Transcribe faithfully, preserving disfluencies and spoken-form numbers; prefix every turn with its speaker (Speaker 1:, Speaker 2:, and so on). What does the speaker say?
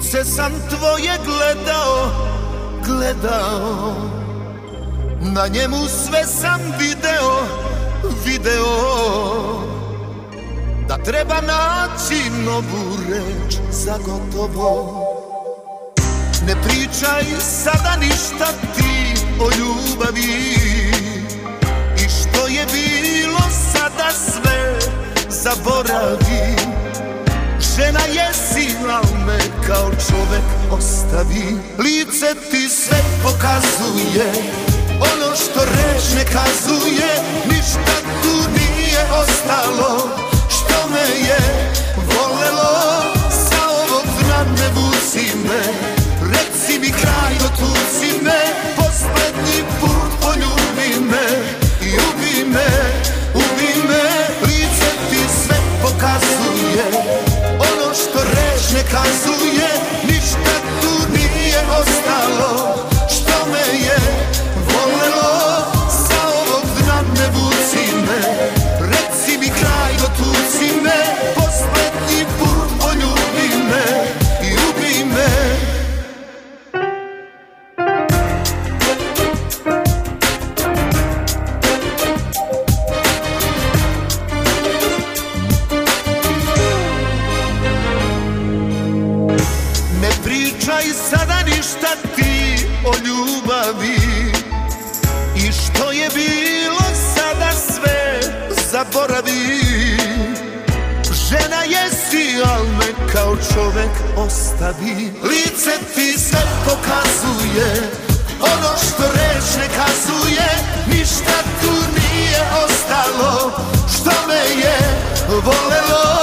Speaker 1: Lice sam tvoje gledao, gledao, na njemu sve sam video, video, da treba naći novu reč za gotovo. Ne pričaj sada ništa ti o ljubavi, i što je bilo sada sve zaboravi. Žena jesi, al me kao čovek ostavi. Lice ti sve pokazuje, ono što reč ne kazuje. Ništa tu nije ostalo što me je volelo. Sa ovog dna ne vuci me, reci mi kraj, dotuci me. Poslednji put poljubi me i ubi me, ubi me. Lice ti sve pokazuje, ono što reč ne kazuje. Ništa tu nije ostalo što me je volelo. Sa ovog dna ne vuci me, reci mi kraj, dotuci me. Poslednji put poljubi me i ubi me. Pričaj sada ništa ti o ljubavi, i što je bilo sada sve zaboravi. Žena jesi, al me kao čovek ostavi. Lice ti sve pokazuje, ono što reč ne kazuje. Ništa tu nije ostalo što me je volelo.